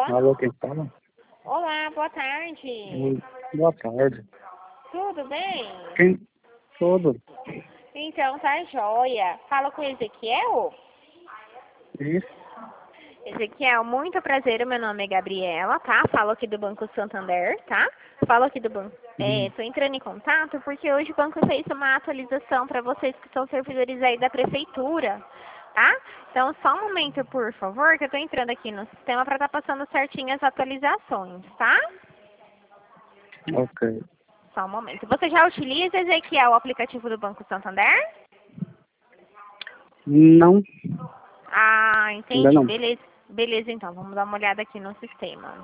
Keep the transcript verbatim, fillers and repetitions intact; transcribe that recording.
Alô, quem fala? Olá, boa tarde. Oi, boa tarde. Tudo bem? Quem? Tudo. Então tá joia. Fala com o Ezequiel? Isso. Ezequiel, muito prazer, meu nome é Gabriela, tá? Falo aqui do Banco Santander, tá? Falo aqui do banco. Hum. É, tô entrando em contato porque hoje o banco fez uma atualização para vocês que são servidores aí da prefeitura, tá? Então, só um momento, por favor, que eu tô entrando aqui no sistema para estar passando certinho as atualizações, tá? Ok. Só um momento. Você já utiliza, Ezequiel, o aplicativo do Banco Santander? Não, Ah, ainda entendi. não. Beleza. Beleza, então. Vamos dar uma olhada aqui no sistema.